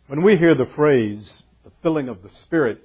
When we hear the phrase, the filling of the Spirit,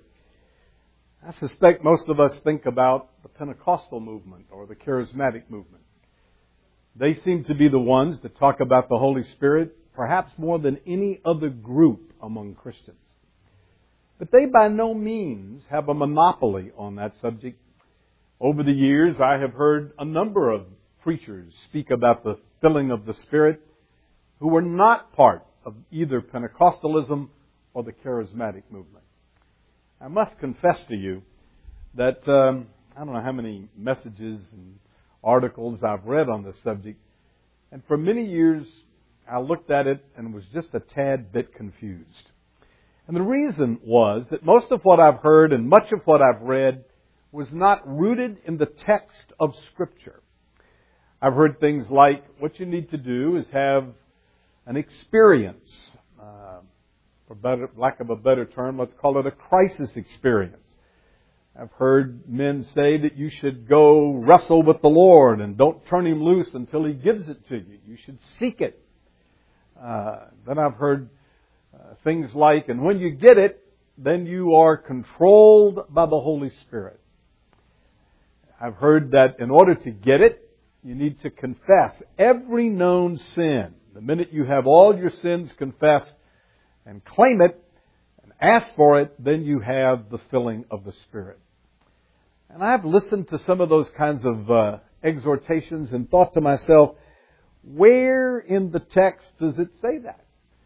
I suspect most of us think about the Pentecostal movement or the charismatic movement. They seem to be the ones that talk about the Holy Spirit perhaps more than any other group among Christians. But they by no means have a monopoly on that subject. Over the years, I have heard a number of preachers speak about the filling of the Spirit who were not part of either Pentecostalism or the charismatic movement. I must confess to you that I don't know how many messages and articles I've read on this subject, and for many years I looked at it and was just a tad bit confused. And the reason was that most of what I've heard and much of what I've read was not rooted in the text of Scripture. I've heard things like, what you need to do is have an experience, for lack of a better term, let's call it a crisis experience. I've heard men say that you should go wrestle with the Lord and don't turn Him loose until He gives it to you. You should seek it. Then I've heard things like, and when you get it, then you are controlled by the Holy Spirit. I've heard that in order to get it, you need to confess every known sin. The minute you have all your sins confessed and claim it and ask for it, then you have the filling of the Spirit. And I've listened to some of those kinds of exhortations and thought to myself, where in the text does it say that?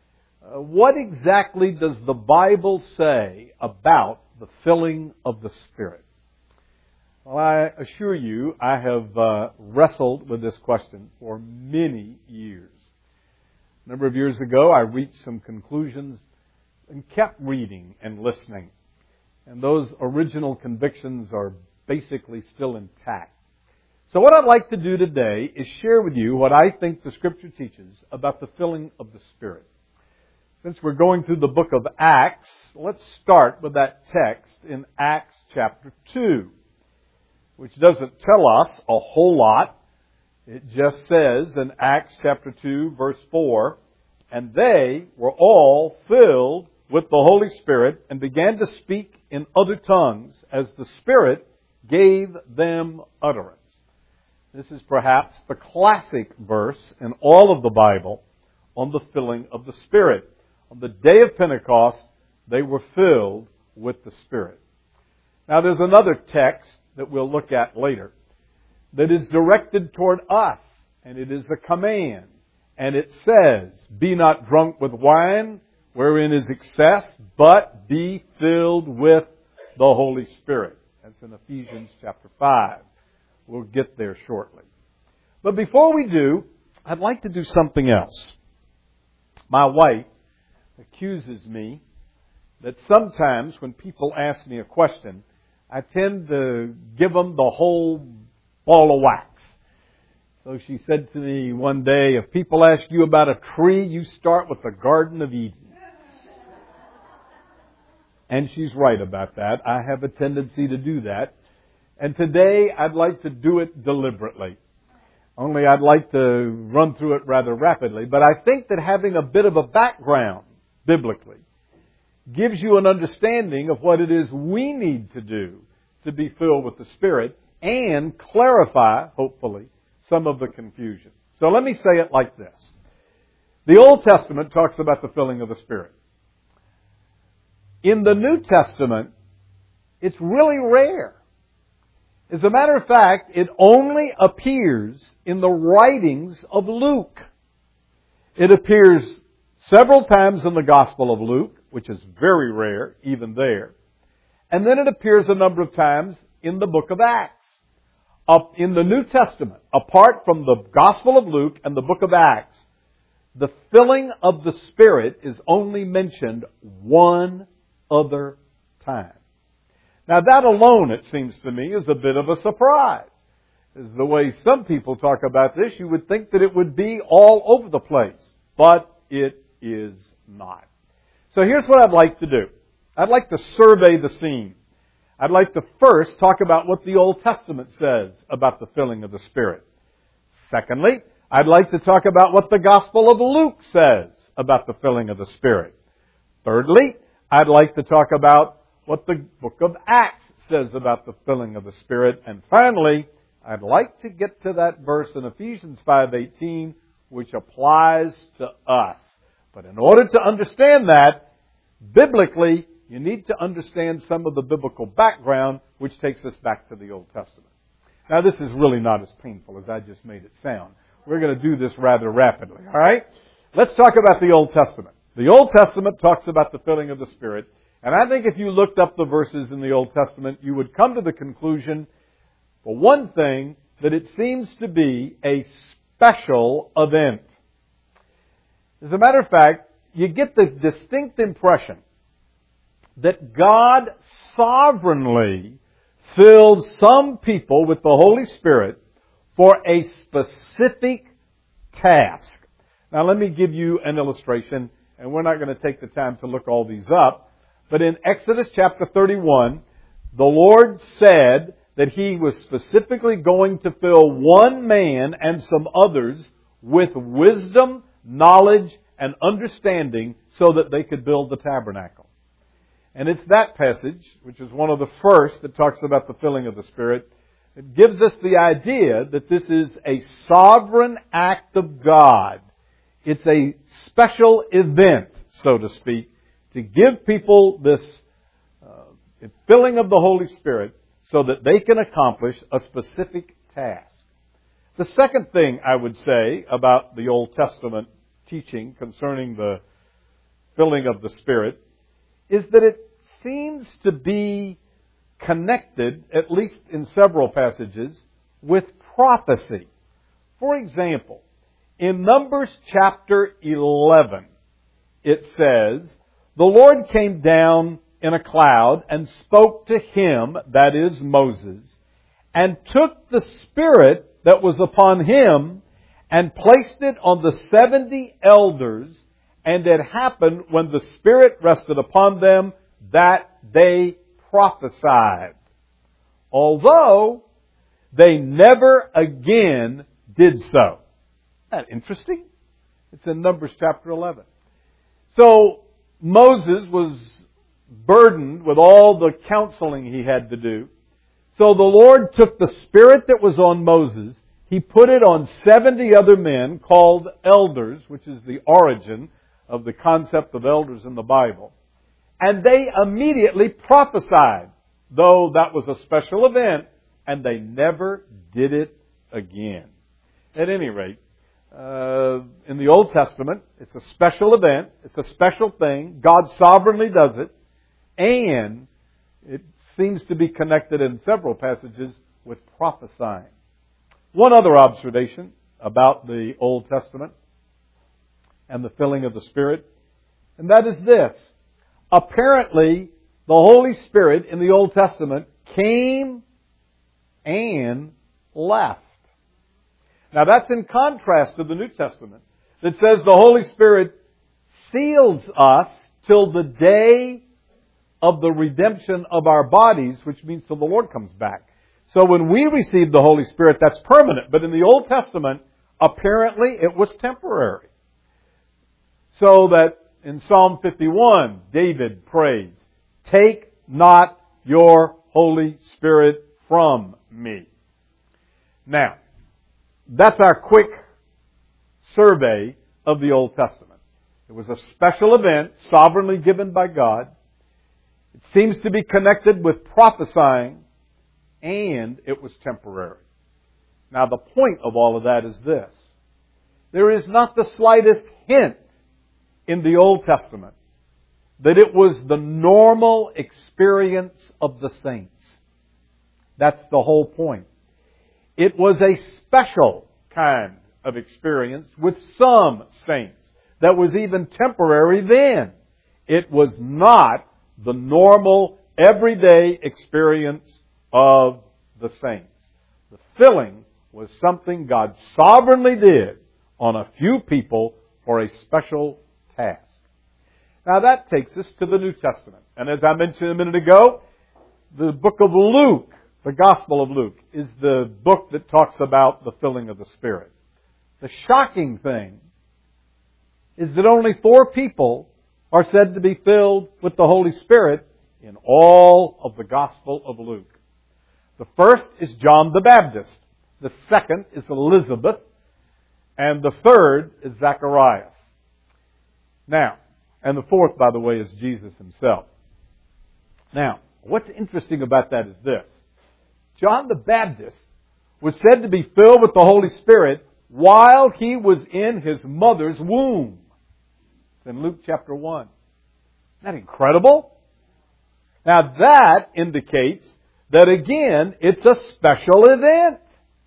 What exactly does the Bible say about the filling of the Spirit? Well, I assure you, I have wrestled with this question for many years. A number of years ago, I reached some conclusions and kept reading and listening. And those original convictions are basically still intact. So what I'd like to do today is share with you what I think the Scripture teaches about the filling of the Spirit. Since we're going through the book of Acts, let's start with that text in Acts chapter 2, which doesn't tell us a whole lot. It just says in Acts chapter 2, verse 4, and they were all filled with the Holy Spirit and began to speak in other tongues as the Spirit gave them utterance. This is perhaps the classic verse in all of the Bible on the filling of the Spirit. On the day of Pentecost, they were filled with the Spirit. Now there's another text that we'll look at later that is directed toward us, and it is a command. And it says, be not drunk with wine, wherein is excess, but be filled with the Holy Spirit. That's in Ephesians chapter 5. We'll get there shortly. But before we do, I'd like to do something else. My wife accuses me that sometimes when people ask me a question, I tend to give them the whole ball of wax. So she said to me one day, if people ask you about a tree, you start with the Garden of Eden. And she's right about that. I have a tendency to do that. And today I'd like to do it deliberately. Only I'd like to run through it rather rapidly. But I think that having a bit of a background biblically gives you an understanding of what it is we need to do to be filled with the Spirit and clarify, hopefully, some of the confusion. So let me say it like this. The Old Testament talks about the filling of the Spirit. In the New Testament, it's really rare. As a matter of fact, it only appears in the writings of Luke. It appears several times in the Gospel of Luke, which is very rare, even there. And then it appears a number of times in the book of Acts. Up in the New Testament, apart from the Gospel of Luke and the book of Acts, the filling of the Spirit is only mentioned one other time. Now that alone, it seems to me, is a bit of a surprise. As the way some people talk about this, you would think that it would be all over the place. But it is not. So here's what I'd like to do. I'd like to survey the scene. I'd like to first talk about what the Old Testament says about the filling of the Spirit. Secondly, I'd like to talk about what the Gospel of Luke says about the filling of the Spirit. Thirdly, I'd like to talk about what the book of Acts says about the filling of the Spirit. And finally, I'd like to get to that verse in Ephesians 5:18, which applies to us. But in order to understand that, biblically, you need to understand some of the biblical background, which takes us back to the Old Testament. Now, this is really not as painful as I just made it sound. We're going to do this rather rapidly, all right? Let's talk about the Old Testament. The Old Testament talks about the filling of the Spirit. And I think if you looked up the verses in the Old Testament, you would come to the conclusion, for one thing, that it seems to be a special event. As a matter of fact, you get the distinct impression that God sovereignly fills some people with the Holy Spirit for a specific task. Now let me give you an illustration, and we're not going to take the time to look all these up. But in Exodus chapter 31, the Lord said that He was specifically going to fill one man and some others with wisdom, knowledge, and understanding so that they could build the tabernacle. And it's that passage, which is one of the first that talks about the filling of the Spirit, it gives us the idea that this is a sovereign act of God. It's a special event, so to speak, to give people this filling of the Holy Spirit so that they can accomplish a specific task. The second thing I would say about the Old Testament teaching concerning the filling of the Spirit is that it seems to be connected, at least in several passages, with prophecy. For example, in Numbers chapter 11, it says, "The Lord came down in a cloud and spoke to him," that is Moses, "and took the Spirit that was upon him and placed it on the 70 elders, and it happened when the Spirit rested upon them that they prophesied, although they never again did so." Isn't that interesting? It's in Numbers chapter 11. So Moses was burdened with all the counseling he had to do. So the Lord took the Spirit that was on Moses, He put it on 70 other men called elders, which is the origin of the concept of elders in the Bible. And they immediately prophesied, though that was a special event, and they never did it again. At any rate, in the Old Testament, it's a special event, it's a special thing, God sovereignly does it, and it seems to be connected in several passages with prophesying. One other observation about the Old Testament and the filling of the Spirit, and that is this. Apparently, the Holy Spirit in the Old Testament came and left. Now that's in contrast to the New Testament that says the Holy Spirit seals us till the day of the redemption of our bodies, which means till the Lord comes back. So when we receive the Holy Spirit, that's permanent. But in the Old Testament, apparently it was temporary. So that in Psalm 51, David prays, "Take not your Holy Spirit from me." Now, that's our quick survey of the Old Testament. It was a special event, sovereignly given by God. It seems to be connected with prophesying, and it was temporary. Now, the point of all of that is this. There is not the slightest hint in the Old Testament that it was the normal experience of the saints. That's the whole point. It was a special kind of experience with some saints that was even temporary then. It was not the normal, everyday experience of the saints. The filling was something God sovereignly did on a few people for a special task. Now that takes us to the New Testament. And as I mentioned a minute ago, the book of Luke, the Gospel of Luke, is the book that talks about the filling of the Spirit. The shocking thing is that only 4 people are said to be filled with the Holy Spirit in all of the Gospel of Luke. The first is John the Baptist. The second is Elizabeth. And the third is Zacharias. Now, and the fourth, by the way, is Jesus himself. Now, what's interesting about that is this. John the Baptist was said to be filled with the Holy Spirit while he was in his mother's womb. It's in Luke chapter 1. Isn't that incredible? Now that indicates that again, it's a special event.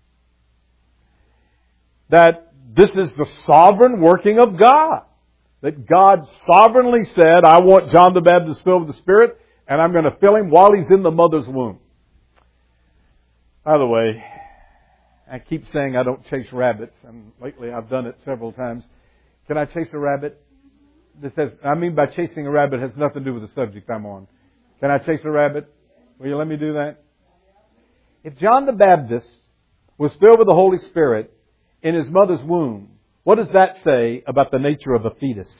That this is the sovereign working of God. That God sovereignly said, I want John the Baptist filled with the Spirit, and I'm going to fill him while he's in the mother's womb. By the way, I keep saying I don't chase rabbits, and lately I've done it several times. Can I chase a rabbit? I mean by chasing a rabbit has nothing to do with the subject I'm on. Can I chase a rabbit? Will you let me do that? If John the Baptist was filled with the Holy Spirit in his mother's womb, what does that say about the nature of a fetus?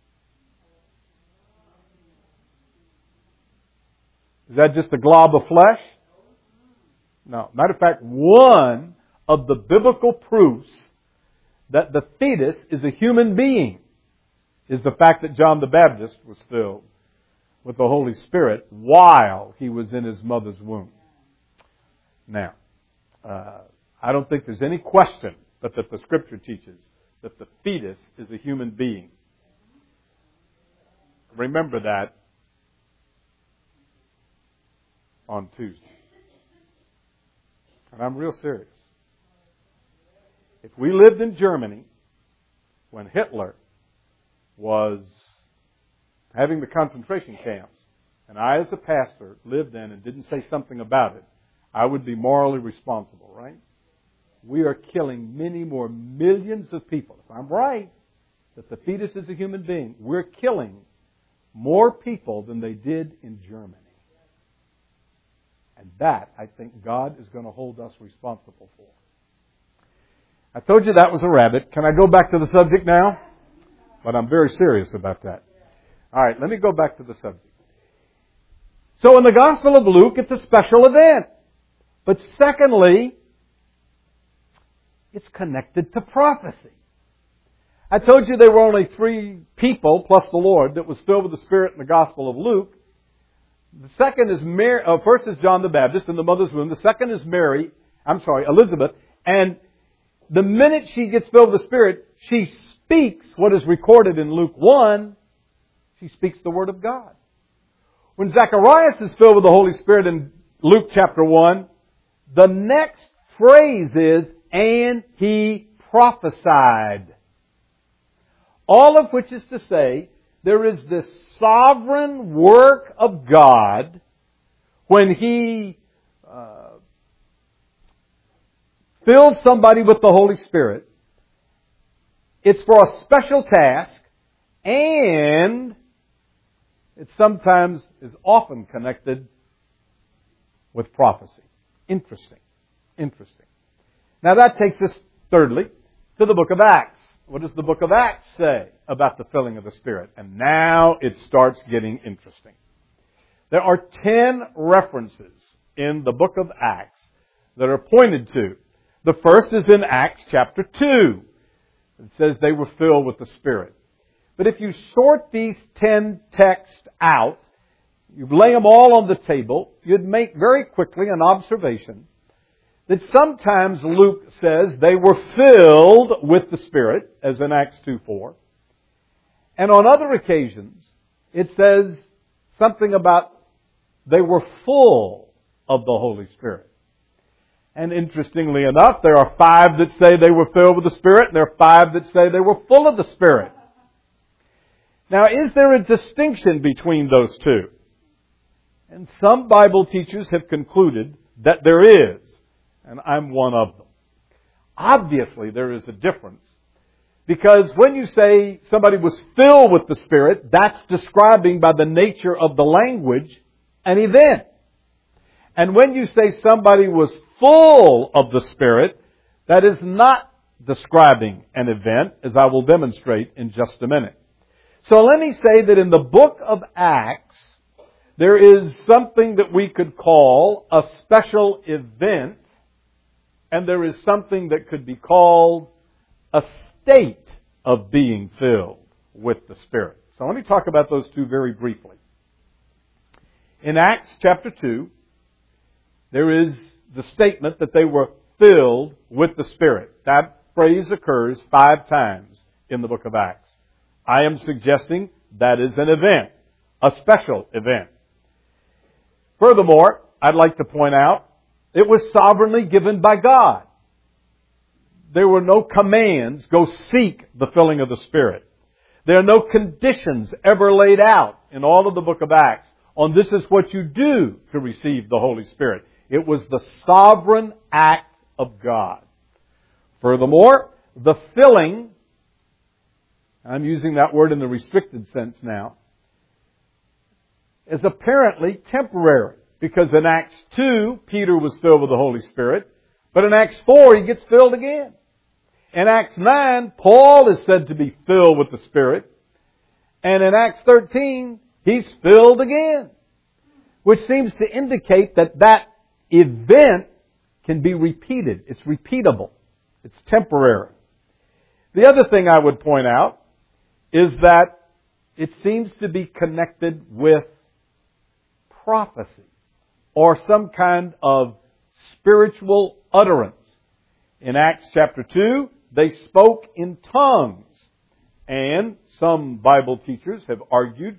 Is that just a glob of flesh? No. Matter of fact, one of the biblical proofs that the fetus is a human being is the fact that John the Baptist was filled with the Holy Spirit while he was in his mother's womb. Now, I don't think there's any question but that the Scripture teaches that the fetus is a human being. Remember that on Tuesday. And I'm real serious. If we lived in Germany when Hitler was having the concentration camps, and I as a pastor lived in and didn't say something about it, I would be morally responsible, right? We are killing many more millions of people. If I'm right, that the fetus is a human being, we're killing more people than they did in Germany. And that, I think, God is going to hold us responsible for. I told you that was a rabbit. Can I go back to the subject now? But I'm very serious about that. All right, let me go back to the subject. So in the Gospel of Luke, it's a special event. But secondly, it's connected to prophecy. I told you there were only 3 people, plus the Lord, that was filled with the Spirit in the Gospel of Luke. The second is first is John the Baptist in the mother's womb. The second is Elizabeth. And the minute she gets filled with the Spirit, she speaks what is recorded in Luke 1. She speaks the Word of God. When Zacharias is filled with the Holy Spirit in Luke chapter 1, the next phrase is, and he prophesied. All of which is to say, there is this sovereign work of God when He fills somebody with the Holy Spirit. It's for a special task, and it sometimes is often connected with prophecy. Interesting. Now that takes us, thirdly, to the book of Acts. What does the book of Acts say about the filling of the Spirit? And now it starts getting interesting. There are 10 references in the book of Acts that are pointed to. The first is in Acts chapter 2. It says they were filled with the Spirit. But if you sort these 10 texts out, you lay them all on the table, you'd make very quickly an observation that sometimes Luke says they were filled with the Spirit, as in Acts 2:4. And on other occasions, it says something about they were full of the Holy Spirit. And interestingly enough, there are 5 that say they were filled with the Spirit, and there are 5 that say they were full of the Spirit. Now, is there a distinction between those two? And some Bible teachers have concluded that there is. And I'm one of them. Obviously, there is a difference. Because when you say somebody was filled with the Spirit, that's describing by the nature of the language an event. And when you say somebody was full of the Spirit, that is not describing an event, as I will demonstrate in just a minute. So let me say that in the book of Acts, there is something that we could call a special event, and there is something that could be called a state of being filled with the Spirit. So let me talk about those two very briefly. In Acts chapter 2, there is the statement that they were filled with the Spirit. That phrase occurs 5 times in the book of Acts. I am suggesting that is an event, a special event. Furthermore, I'd like to point out, it was sovereignly given by God. There were no commands, go seek the filling of the Spirit. There are no conditions ever laid out in all of the book of Acts on this is what you do to receive the Holy Spirit. It was the sovereign act of God. Furthermore, the filling, I'm using that word in the restricted sense now, is apparently temporary. Because in Acts 2, Peter was filled with the Holy Spirit. But in Acts 4, he gets filled again. In Acts 9, Paul is said to be filled with the Spirit. And in Acts 13, he's filled again. Which seems to indicate that that event can be repeated. It's repeatable. It's temporary. The other thing I would point out is that it seems to be connected with prophecy or some kind of spiritual utterance. In Acts chapter 2, they spoke in tongues. And some Bible teachers have argued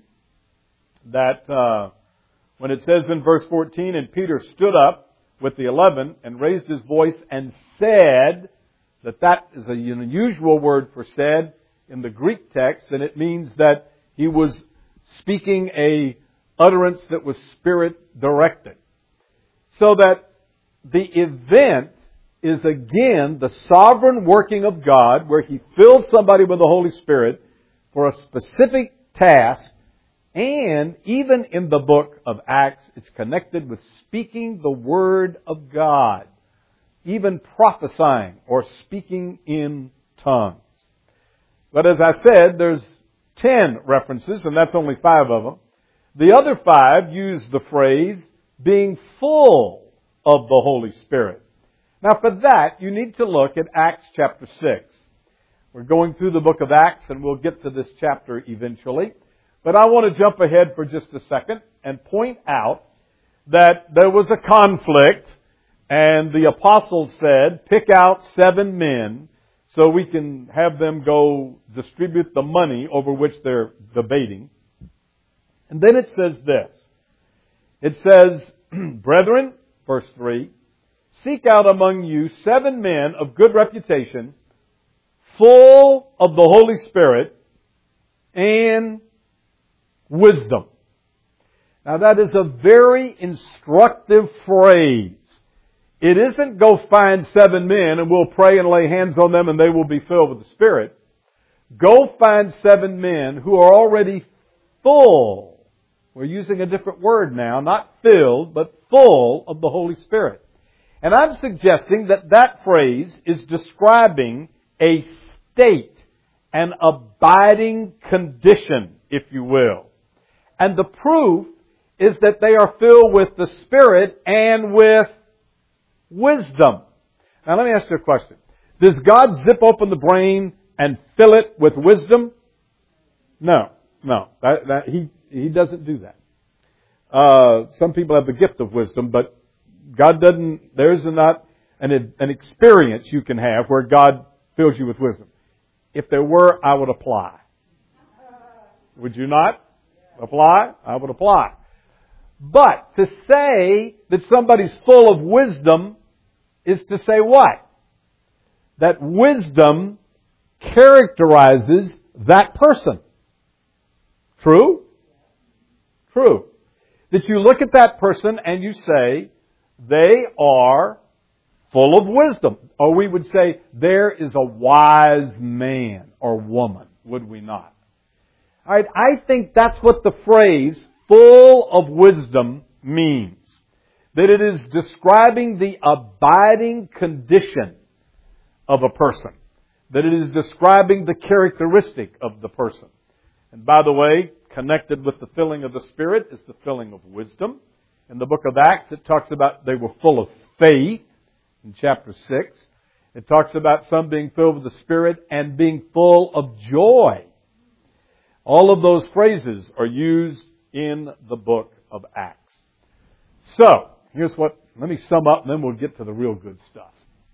that when it says in verse 14, and Peter stood up with the 11 and raised his voice and said, that is an unusual word for said in the Greek text, and it means that he was speaking a utterance that was Spirit directed. So that the event is again the sovereign working of God where He fills somebody with the Holy Spirit for a specific task, and even in the book of Acts it's connected with speaking the Word of God, even prophesying or speaking in tongues. But as I said, there's 10 references, and that's only 5 of them. The other 5 use the phrase being full of the Holy Spirit. Now for that, you need to look at Acts chapter 6. We're going through the book of Acts, and we'll get to this chapter eventually. But I want to jump ahead for just a second and point out that there was a conflict, and the apostles said, pick out 7 men so we can have them go distribute the money over which they're debating. And then it says this. It says, Brethren, verse 3, seek out among you 7 men of good reputation, full of the Holy Spirit and wisdom. Now that is a very instructive phrase. It isn't go find 7 men and we'll pray and lay hands on them and they will be filled with the Spirit. Go find 7 men who are already full. We're using a different word now, not filled, but full of the Holy Spirit. And I'm suggesting that that phrase is describing a state, an abiding condition, if you will. And the proof is that they are filled with the Spirit and with wisdom. Now let me ask you a question. Does God zip open the brain and fill it with wisdom? No. He doesn't do that. Some people have the gift of wisdom, but God doesn't, there's not an experience you can have where God fills you with wisdom. If there were, I would apply. Would you not apply? I would apply. But to say that somebody's full of wisdom is to say what? That wisdom characterizes that person. True? True. That you look at that person and you say, they are full of wisdom. Or we would say, there is a wise man or woman, would we not? Alright, I think that's what the phrase full of wisdom means. That it is describing the abiding condition of a person. That it is describing the characteristic of the person. And by the way, connected with the filling of the Spirit is the filling of wisdom. In the book of Acts, it talks about they were full of faith in chapter 6. It talks about some being filled with the Spirit and being full of joy. All of those phrases are used in the book of Acts. So, let me sum up and then we'll get to the real good stuff.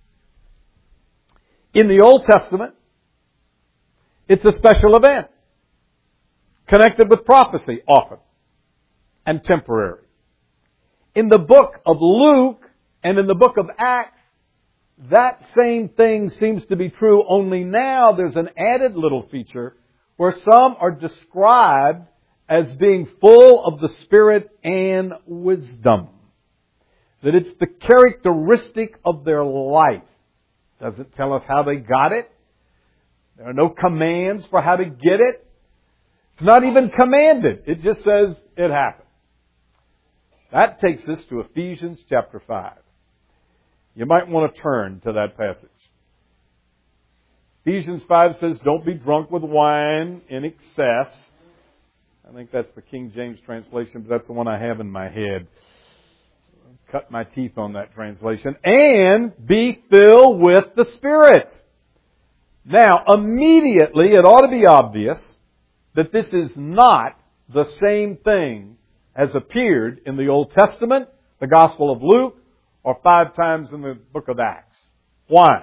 In the Old Testament, it's a special event, connected with prophecy often, and temporary. In the book of Luke and in the book of Acts, that same thing seems to be true, only now there's an added little feature where some are described as being full of the Spirit and wisdom. That it's the characteristic of their life. Doesn't tell us how they got it. There are no commands for how to get it. It's not even commanded. It just says it happened. That takes us to Ephesians chapter 5. You might want to turn to that passage. Ephesians 5 says, don't be drunk with wine in excess. I think that's the King James translation, but that's the one I have in my head. Cut my teeth on that translation. And be filled with the Spirit. Now, immediately it ought to be obvious that this is not the same thing as appeared in the Old Testament, the Gospel of Luke, or 5 times in the book of Acts. Why?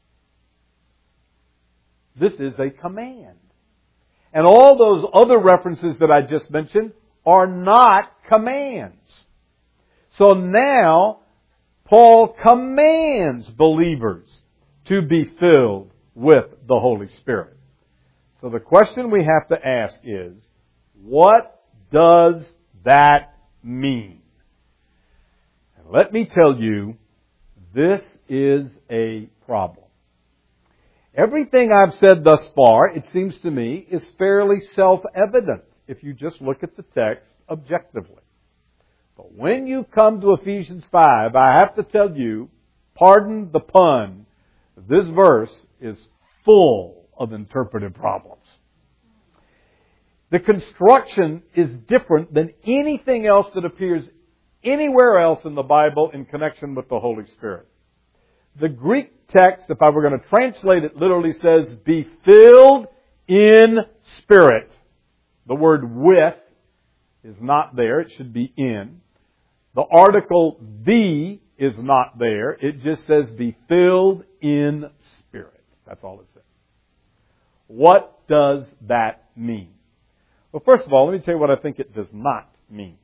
This is a command. And all those other references that I just mentioned are not commands. So now, Paul commands believers to be filled with the Holy Spirit. So the question we have to ask is, what does that mean? And let me tell you, this is a problem. Everything I've said thus far, it seems to me, is fairly self-evident if you just look at the text objectively. But when you come to Ephesians 5, I have to tell you, pardon the pun, this verse is full of interpretive problems. The construction is different than anything else that appears anywhere else in the Bible in connection with the Holy Spirit. The Greek text, if I were going to translate it, literally says, be filled in Spirit. The word with is not there. It should be in. The article the is not there. It just says be filled in Spirit. That's all it says. What does that mean? Well, first of all, let me tell you what I think it does not mean.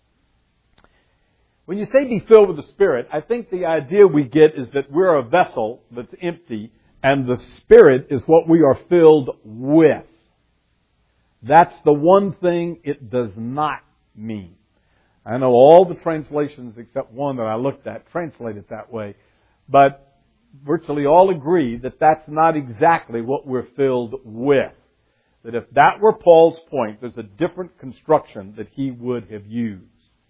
When you say be filled with the Spirit, I think the idea we get is that we're a vessel that's empty and the Spirit is what we are filled with. That's the one thing it does not mean. I know all the translations except one that I looked at translate it that way, but virtually all agree that that's not exactly what we're filled with. That if that were Paul's point, there's a different construction that he would have used.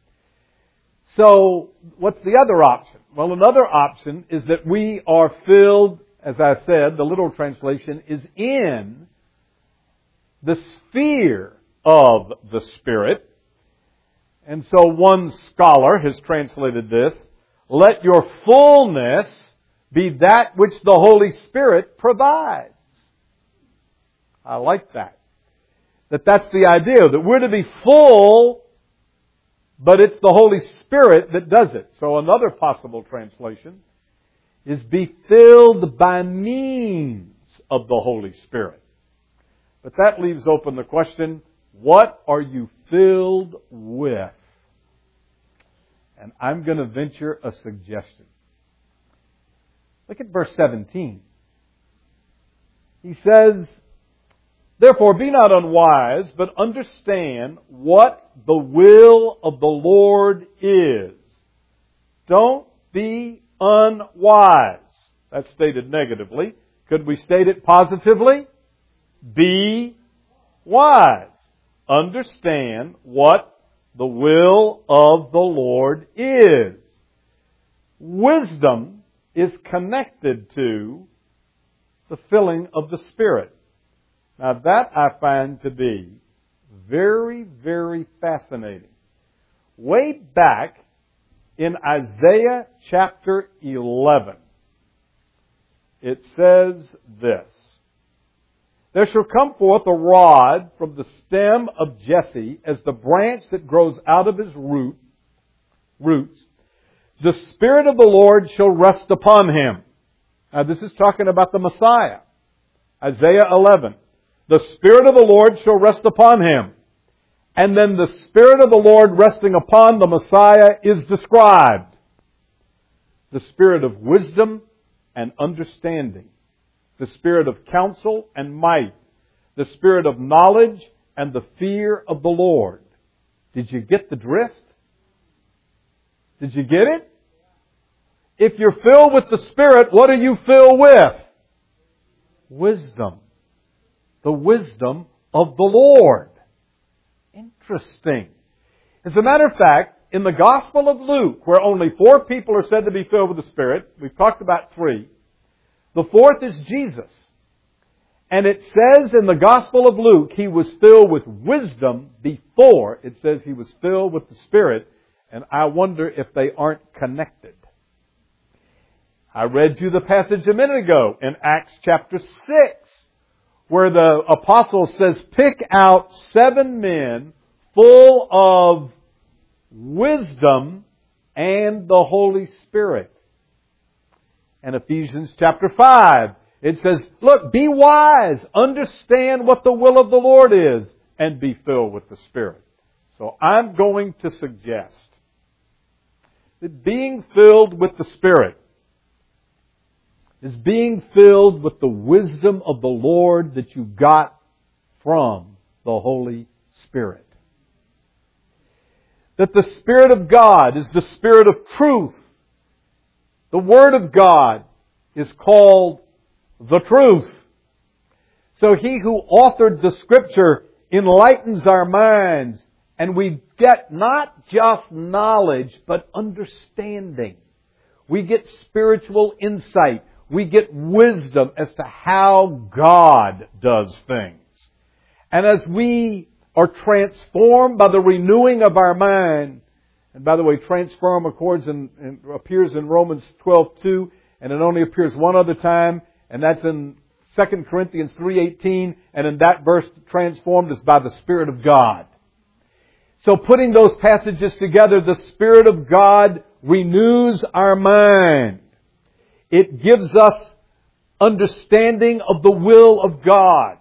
So, what's the other option? Well, another option is that we are filled, as I said, the literal translation is in the sphere of the Spirit. And so one scholar has translated this, let your fullness be that which the Holy Spirit provides. I like that. That's the idea, that we're to be full, but it's the Holy Spirit that does it. So another possible translation is be filled by means of the Holy Spirit. But that leaves open the question, what are you filled with? And I'm going to venture a suggestion. Look at verse 17. He says, therefore be not unwise, but understand what the will of the Lord is. Don't be unwise. That's stated negatively. Could we state it positively? Be wise. Understand what the will of the Lord is. Wisdom is connected to the filling of the Spirit. Now that I find to be Very, very fascinating. Way back in Isaiah chapter 11, it says this: "There shall come forth a rod from the stem of Jesse, as the branch that grows out of his roots. The Spirit of the Lord shall rest upon him." Now this is talking about the Messiah. Isaiah 11. "The Spirit of the Lord shall rest upon him." And then the Spirit of the Lord resting upon the Messiah is described: the Spirit of wisdom and understanding, the Spirit of counsel and might, the Spirit of knowledge and the fear of the Lord. Did you get the drift? Did you get it? If you're filled with the Spirit, what are you filled with? Wisdom. The wisdom of the Lord. Interesting. As a matter of fact, in the Gospel of Luke, where only 4 people are said to be filled with the Spirit, we've talked about 3. The 4th is Jesus. And it says in the Gospel of Luke, He was filled with wisdom before it says He was filled with the Spirit. And I wonder if they aren't connected. I read you the passage a minute ago in Acts chapter 6, where the apostle says, "Pick out 7 men full of wisdom and the Holy Spirit." And Ephesians chapter 5, it says, "Look, be wise, understand what the will of the Lord is, and be filled with the Spirit." So I'm going to suggest that being filled with the Spirit is being filled with the wisdom of the Lord that you got from the Holy Spirit. That the Spirit of God is the Spirit of truth. The Word of God is called the truth. So He who authored the Scripture enlightens our minds, and we get not just knowledge, but understanding. We get spiritual insight. We get wisdom as to how God does things. And as we are transformed by the renewing of our mind, and by the way, transform appears in Romans 12:2, and it only appears one other time, and that's in 2 Corinthians 3:18, and in that verse, transformed is by the Spirit of God. So putting those passages together, the Spirit of God renews our mind. It gives us understanding of the will of God.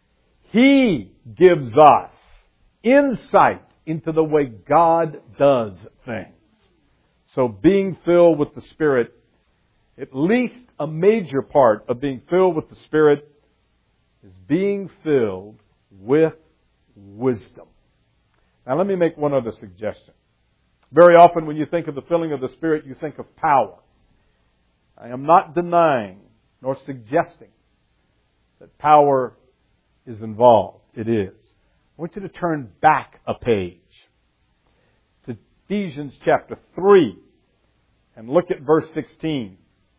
He gives us insight into the way God does things. So being filled with the Spirit, at least a major part of being filled with the Spirit, is being filled with wisdom. Now let me make one other suggestion. Very often when you think of the filling of the Spirit, you think of power. I am not denying nor suggesting that power is involved. It is. I want you to turn back a page to Ephesians chapter 3 and look at verse 16.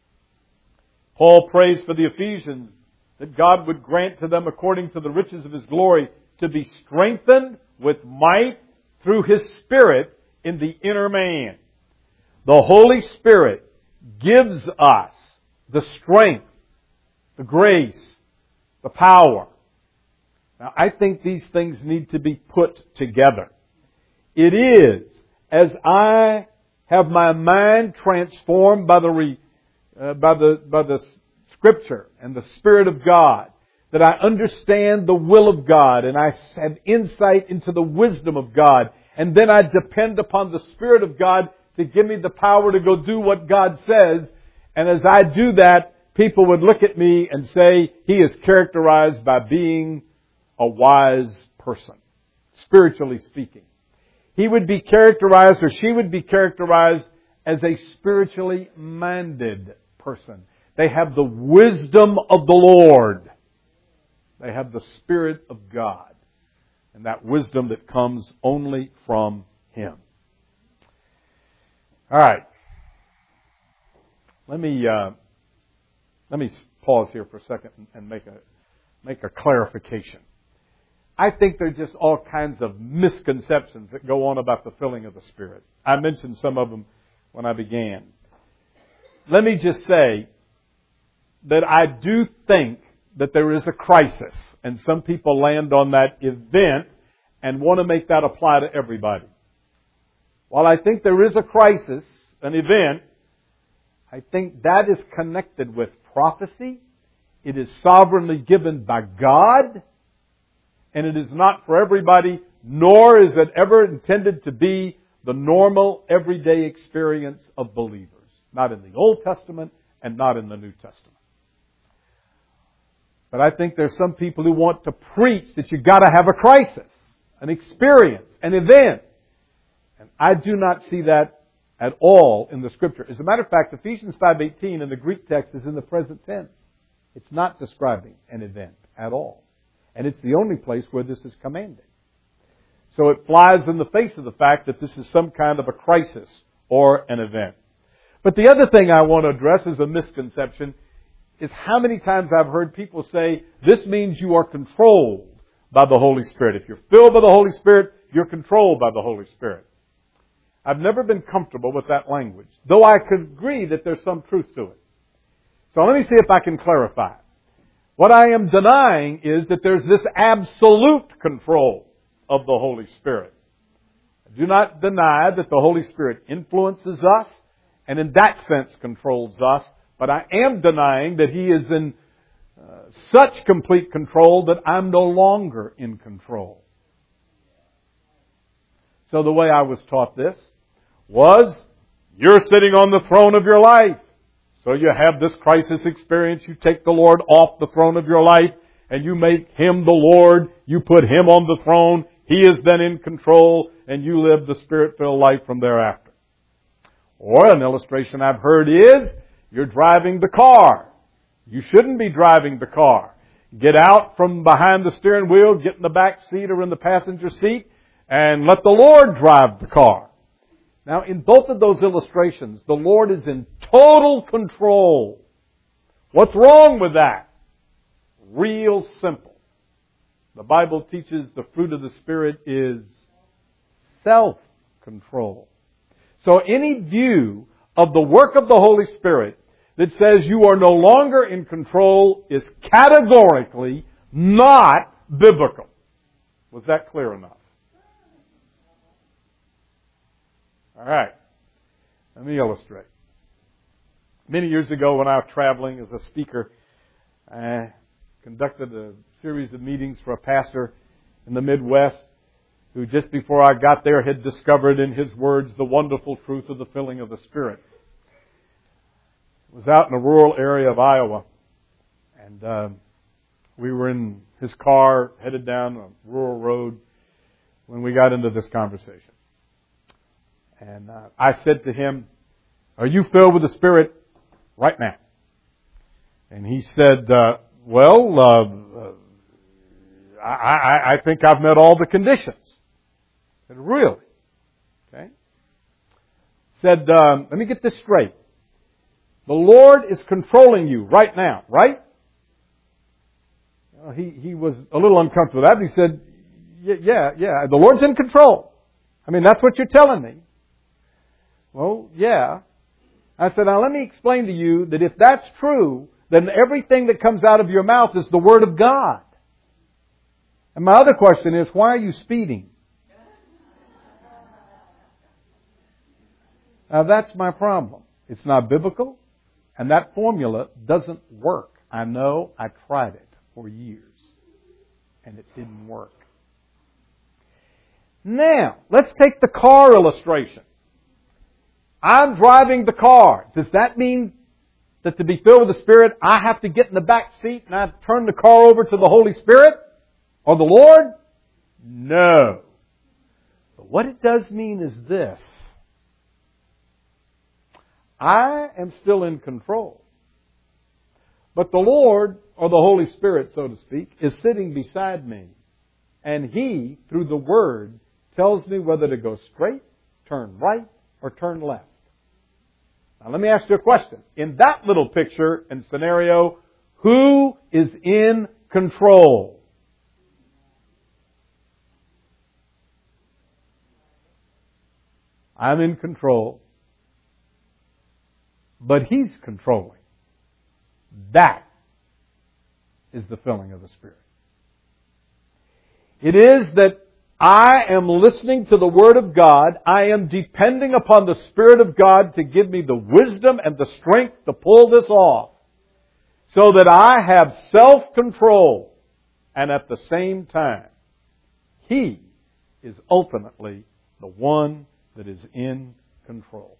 Paul prays for the Ephesians that God would grant to them, according to the riches of His glory, to be strengthened with might through His Spirit in the inner man. The Holy Spirit gives us the strength, the grace, the power. Now, I think these things need to be put together. It is, as I have my mind transformed by the Scripture and the Spirit of God, that I understand the will of God, and I have insight into the wisdom of God, and then I depend upon the Spirit of God to give me the power to go do what God says. And as I do that, people would look at me and say, he is characterized by being a wise person, spiritually speaking. He would be characterized, or she would be characterized, as a spiritually minded person. They have the wisdom of the Lord. They have the Spirit of God. And that wisdom that comes only from Him. All right. Let me pause here for a second and make a clarification. I think there are just all kinds of misconceptions that go on about the filling of the Spirit. I mentioned some of them when I began. Let me just say that I do think that there is a crisis, and some people land on that event and want to make that apply to everybody. While I think there is a crisis, an event, I think that is connected with prophecy. It is sovereignly given by God, and it is not for everybody, nor is it ever intended to be the normal, everyday experience of believers. Not in the Old Testament and not in the New Testament. But I think there's some people who want to preach that you've got to have a crisis, an experience, an event. And I do not see that at all in the Scripture. As a matter of fact, Ephesians 5:18 in the Greek text is in the present tense. It's not describing an event at all. And it's the only place where this is commanded. So it flies in the face of the fact that this is some kind of a crisis or an event. But the other thing I want to address is a misconception, is how many times I've heard people say, this means you are controlled by the Holy Spirit. If you're filled by the Holy Spirit, you're controlled by the Holy Spirit. I've never been comfortable with that language, though I could agree that there's some truth to it. So let me see if I can clarify. What I am denying is that there's this absolute control of the Holy Spirit. I do not deny that the Holy Spirit influences us and in that sense controls us, but I am denying that He is in such complete control that I'm no longer in control. So the way I was taught this was, you're sitting on the throne of your life. So you have this crisis experience. You take the Lord off the throne of your life and you make Him the Lord. You put Him on the throne. He is then in control and you live the Spirit-filled life from thereafter. Or an illustration I've heard is, you're driving the car. You shouldn't be driving the car. Get out from behind the steering wheel, get in the back seat or in the passenger seat, and let the Lord drive the car. Now, in both of those illustrations, the Lord is in total control. What's wrong with that? Real simple. The Bible teaches the fruit of the Spirit is self-control. So any view of the work of the Holy Spirit that says you are no longer in control is categorically not biblical. Was that clear enough? All right. Let me illustrate. Many years ago when I was traveling as a speaker, I conducted a series of meetings for a pastor in the Midwest who just before I got there had discovered in his words the wonderful truth of the filling of the Spirit. It was out in a rural area of Iowa, and we were in his car headed down a rural road when we got into this conversation. And I said to him, "Are you filled with the Spirit right now?" And he said, I think I've met all the conditions. I said, "Really?" Okay. Said, "Let me get this straight. The Lord is controlling you right now, right?" He was a little uncomfortable with that. He said, yeah, the Lord's in control. I mean, that's what you're telling me. Well, yeah. I said, now let me explain to you that if that's true, then everything that comes out of your mouth is the Word of God. And my other question is, why are you speeding? Now that's my problem. It's not biblical, and that formula doesn't work. I know, I tried it for years, and it didn't work. Now, let's take the car illustration. I'm driving the car. Does that mean that to be filled with the Spirit, I have to get in the back seat and I turn the car over to the Holy Spirit or the Lord? No. But what it does mean is this. I am still in control. But the Lord, or the Holy Spirit, so to speak, is sitting beside me. And He, through the Word, tells me whether to go straight, turn right, or turn left. Now let me ask you a question. In that little picture and scenario, who is in control? I'm in control, but He's controlling. That is the filling of the Spirit. It is that I am listening to the Word of God. I am depending upon the Spirit of God to give me the wisdom and the strength to pull this off, so that I have self-control, and at the same time, He is ultimately the one that is in control.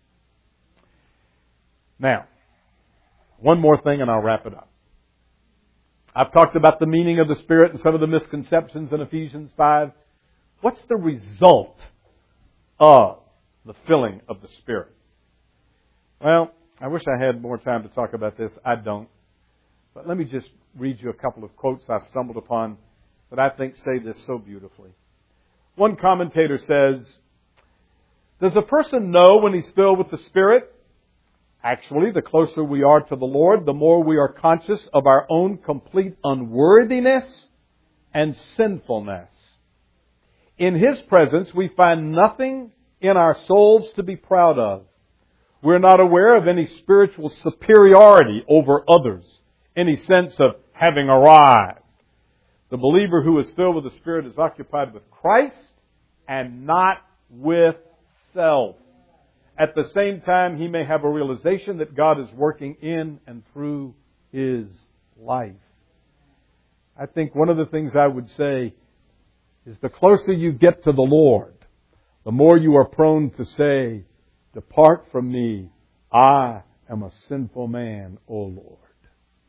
Now, one more thing and I'll wrap it up. I've talked about the meaning of the Spirit and some of the misconceptions in Ephesians 5. What's the result of the filling of the Spirit? Well, I wish I had more time to talk about this. I don't. But let me just read you a couple of quotes I stumbled upon that I think say this so beautifully. One commentator says, "Does a person know when he's filled with the Spirit? Actually, the closer we are to the Lord, the more we are conscious of our own complete unworthiness and sinfulness. In His presence, we find nothing in our souls to be proud of. We're not aware of any spiritual superiority over others, any sense of having arrived. The believer who is filled with the Spirit is occupied with Christ and not with self. At the same time, he may have a realization that God is working in and through his life." I think one of the things I would say is the closer you get to the Lord, the more you are prone to say, "Depart from me, I am a sinful man, O Lord."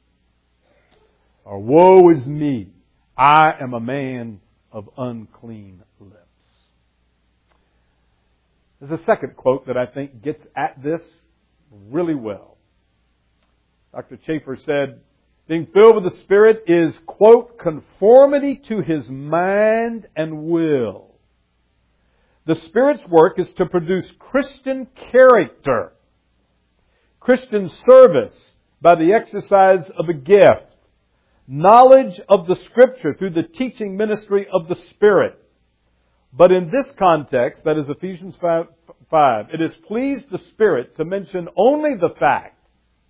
Or, "Woe is me, I am a man of unclean lips." There's a second quote that I think gets at this really well. Dr. Chafer said, "Being filled with the Spirit is, quote, conformity to His mind and will. The Spirit's work is to produce Christian character, Christian service by the exercise of a gift, knowledge of the Scripture through the teaching ministry of the Spirit. But in this context, that is Ephesians 5, it has pleased the Spirit to mention only the fact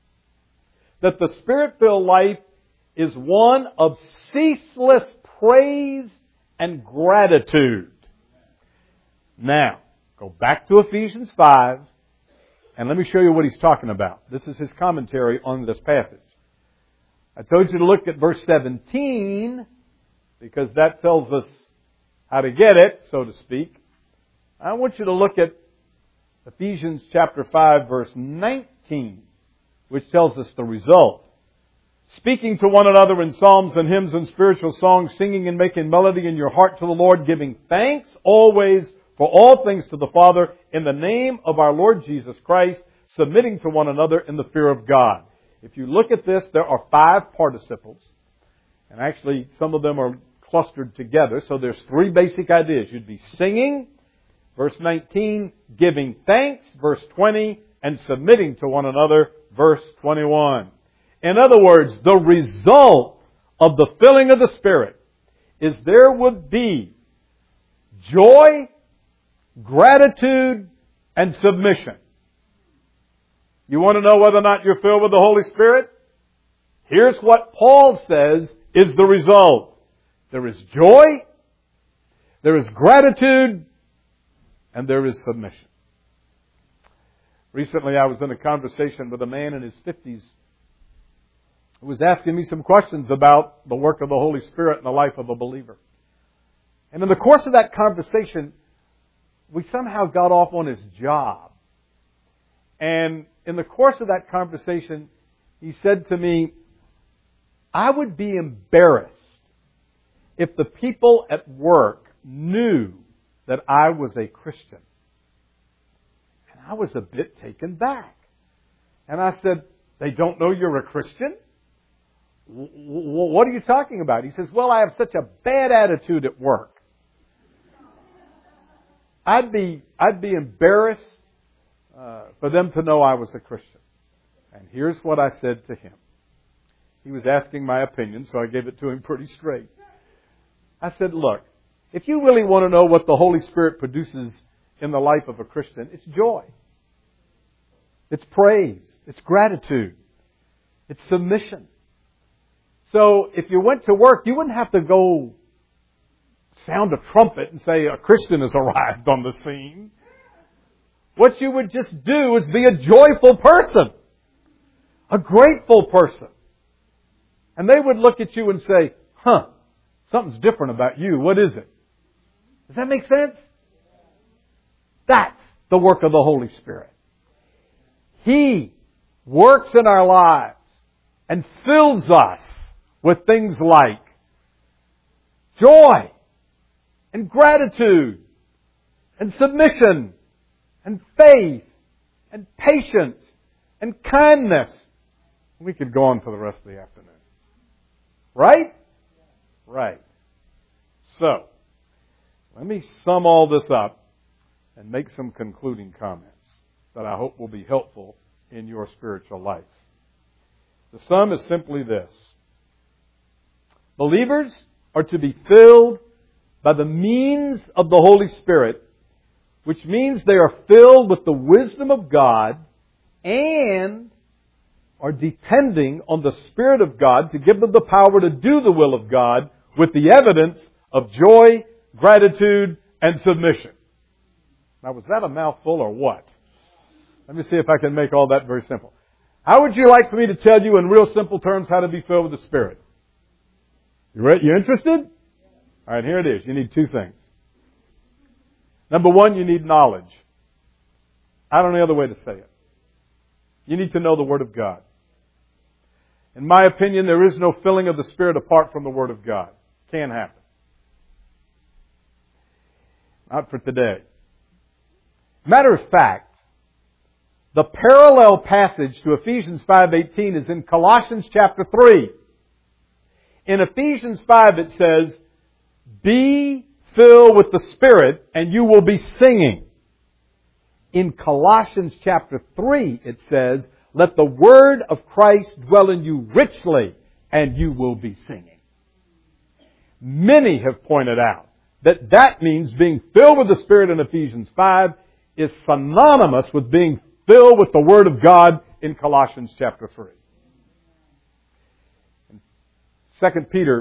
that the Spirit-filled life is one of ceaseless praise and gratitude." Now, go back to Ephesians 5, and let me show you what he's talking about. This is his commentary on this passage. I told you to look at verse 17, because that tells us how to get it, so to speak. I want you to look at Ephesians chapter 5, verse 19, which tells us the result. "Speaking to one another in psalms and hymns and spiritual songs, singing and making melody in your heart to the Lord, giving thanks always for all things to the Father in the name of our Lord Jesus Christ, submitting to one another in the fear of God." If you look at this, there are 5 participles. And actually, some of them are clustered together. So there's 3 basic ideas. You'd be singing, verse 19, giving thanks, verse 20, and submitting to one another, verse 21. In other words, the result of the filling of the Spirit is there would be joy, gratitude, and submission. You want to know whether or not you're filled with the Holy Spirit? Here's what Paul says is the result. There is joy, there is gratitude, and there is submission. Recently I was in a conversation with a man in his 50s who was asking me some questions about the work of the Holy Spirit in the life of a believer. And in the course of that conversation, we somehow got off on his job. And in the course of that conversation, he said to me, "I would be embarrassed if the people at work knew that I was a Christian." And I was a bit taken back. And I said, "They don't know you're a Christian? What are you talking about?" He says, "Well, I have such a bad attitude at work. I'd be embarrassed for them to know I was a Christian." And here's what I said to him. He was asking my opinion, so I gave it to him pretty straight. I said, "Look, if you really want to know what the Holy Spirit produces in the life of a Christian? It's joy. It's praise. It's gratitude. It's submission. So if you went to work, you wouldn't have to go sound a trumpet and say a Christian has arrived on the scene. What you would just do is be a joyful person. A grateful person. And they would look at you and say, something's different about you. What is it? Does that make sense? That's the work of the Holy Spirit. He works in our lives and fills us with things like joy and gratitude and submission and faith and patience and kindness. We could go on for the rest of the afternoon. Right? Right. So, let me sum all this up and make some concluding comments that I hope will be helpful in your spiritual life. The sum is simply this. Believers are to be filled by the means of the Holy Spirit, which means they are filled with the wisdom of God and are depending on the Spirit of God to give them the power to do the will of God with the evidence of joy, gratitude, and submission. Now, was that a mouthful or what? Let me see if I can make all that very simple. How would you like for me to tell you in real simple terms how to be filled with the Spirit? You interested? All right, here it is. You need two things. Number one, you need knowledge. I don't know any other way to say it. You need to know the Word of God. In my opinion, there is no filling of the Spirit apart from the Word of God. Can't happen. Not for today. Matter of fact, the parallel passage to Ephesians 5:18 is in Colossians chapter 3. In Ephesians 5 it says, be filled with the Spirit and you will be singing. In Colossians chapter 3 it says, let the word of Christ dwell in you richly and you will be singing. Many have pointed out that that means being filled with the Spirit in Ephesians 5 is synonymous with being filled with the Word of God in Colossians chapter 3. In 2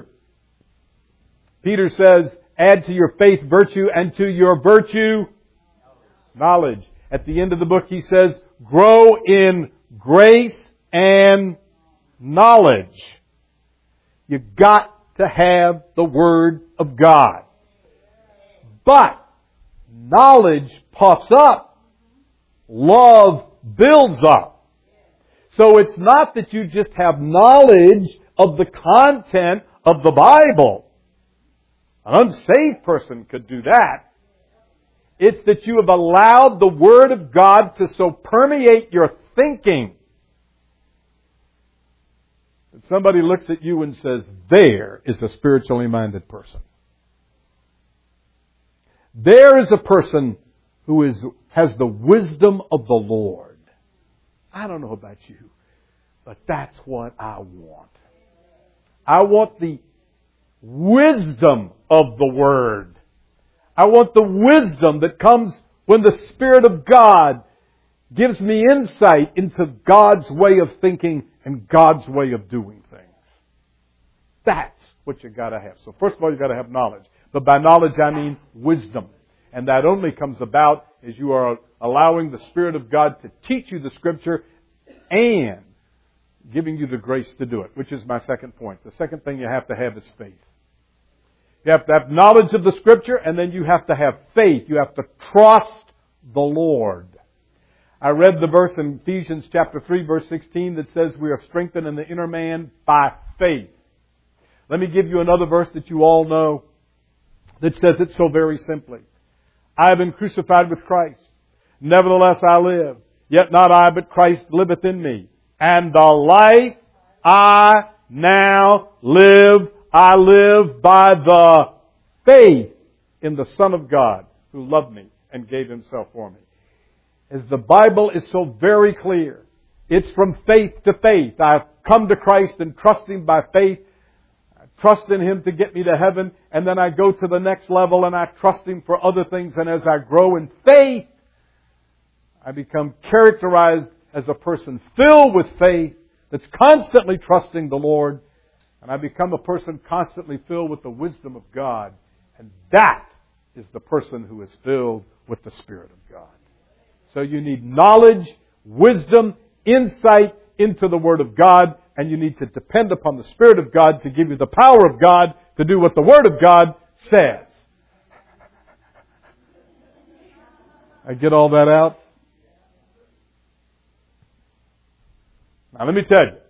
Peter says, add to your faith virtue and to your virtue knowledge. At the end of the book he says, grow in grace and knowledge. You've got to have the Word of God. But knowledge puffs up. Love builds up. So it's not that you just have knowledge of the content of the Bible. An unsaved person could do that. It's that you have allowed the Word of God to so permeate your thinking that somebody looks at you and says, there is a spiritually minded person. There is a person who has the wisdom of the Lord. I don't know about you, but that's what I want. I want the wisdom of the Word. I want the wisdom that comes when the Spirit of God gives me insight into God's way of thinking and God's way of doing things. That's what you've got to have. So first of all, you've got to have knowledge. But by knowledge, I mean wisdom. And that only comes about as you are allowing the Spirit of God to teach you the Scripture and giving you the grace to do it, which is my second point. The second thing you have to have is faith. You have to have knowledge of the Scripture, and then you have to have faith. You have to trust the Lord. I read the verse in Ephesians chapter 3, verse 16 that says we are strengthened in the inner man by faith. Let me give you another verse that you all know that says it so very simply. I have been crucified with Christ. Nevertheless I live. Yet not I, but Christ liveth in me. And the life I now live, I live by the faith in the Son of God who loved me and gave Himself for me. As the Bible is so very clear, it's from faith to faith. I've come to Christ and trust Him by faith. I trust in Him to get me to heaven, and then I go to the next level and I trust Him for other things, and as I grow in faith, I become characterized as a person filled with faith that's constantly trusting the Lord, and I become a person constantly filled with the wisdom of God, and that is the person who is filled with the Spirit of God. So you need knowledge, wisdom, insight into the Word of God, and you need to depend upon the Spirit of God to give you the power of God to do what the Word of God says. I get all that out? Now let me tell you.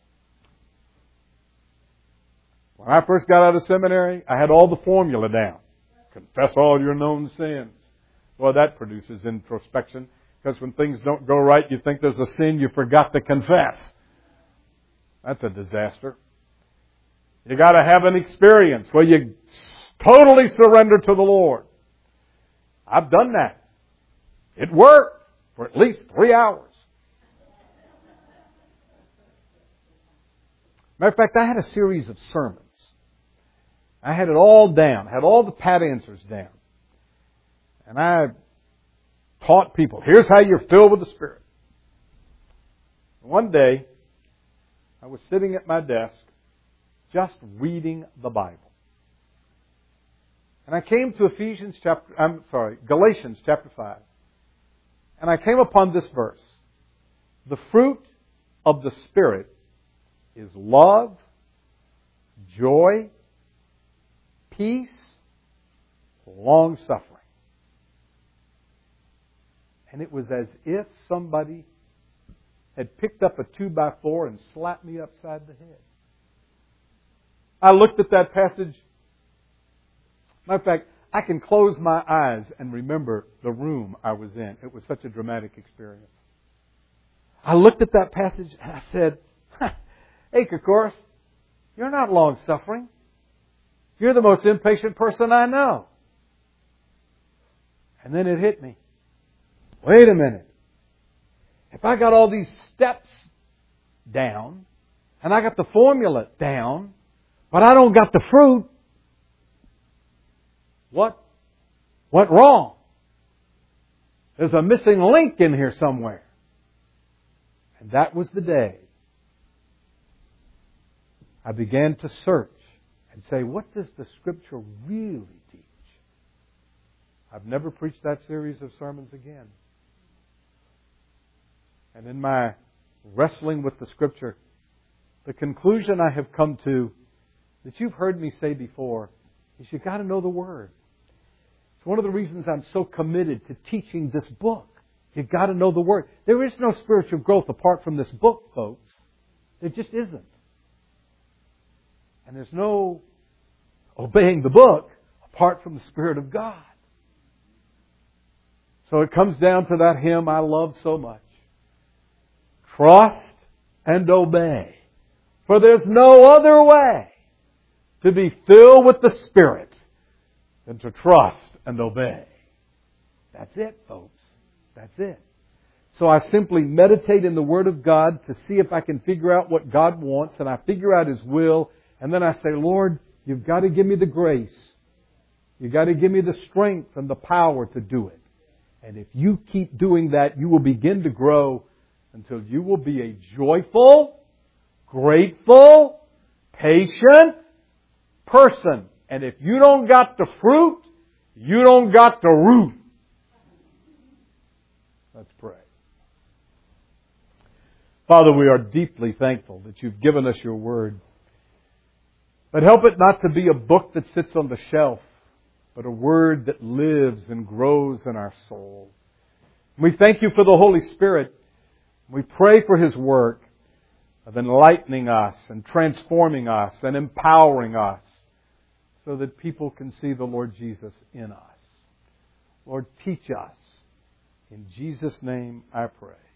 When I first got out of seminary, I had all the formula down. Confess all your known sins. Well, that produces introspection, because when things don't go right, you think there's a sin you forgot to confess. That's a disaster. You got to have an experience where you totally surrender to the Lord. I've done that. It worked for at least 3 hours. Matter of fact, I had a series of sermons. I had it all down, had all the pat answers down. And I taught people, here's how you're filled with the Spirit. One day, I was sitting at my desk, just reading the Bible. And I came to Galatians chapter 5. And I came upon this verse. The fruit of the Spirit is love, joy, peace, long-suffering. And it was as if somebody had picked up a 2x4 and slapped me upside the head. I looked at that passage. Matter of fact, I can close my eyes and remember the room I was in. It was such a dramatic experience. I looked at that passage and I said, hey, Kokoris, you're not long-suffering. You're the most impatient person I know. And then it hit me. Wait a minute. If I got all these steps down, and I got the formula down, but I don't got the fruit, what went wrong? There's a missing link in here somewhere. And that was the day I began to search and say, what does the Scripture really teach? I've never preached that series of sermons again. And in my wrestling with the Scripture, the conclusion I have come to, that you've heard me say before, is you've got to know the Word. It's one of the reasons I'm so committed to teaching this book. You've got to know the Word. There is no spiritual growth apart from this book, folks. There just isn't. And there's no obeying the book apart from the Spirit of God. So it comes down to that hymn I love so much. Trust and obey. For there's no other way to be filled with the Spirit than to trust and obey. That's it, folks. That's it. So I simply meditate in the Word of God to see if I can figure out what God wants, and I figure out His will. And then I say, Lord, you've got to give me the grace. You've got to give me the strength and the power to do it. And if you keep doing that, you will begin to grow until you will be a joyful, grateful, patient person. And if you don't got the fruit, you don't got the root. Let's pray. Father, we are deeply thankful that you've given us your Word. But help it not to be a book that sits on the shelf, but a Word that lives and grows in our soul. We thank you for the Holy Spirit. We pray for His work of enlightening us and transforming us and empowering us so that people can see the Lord Jesus in us. Lord, teach us. In Jesus' name I pray.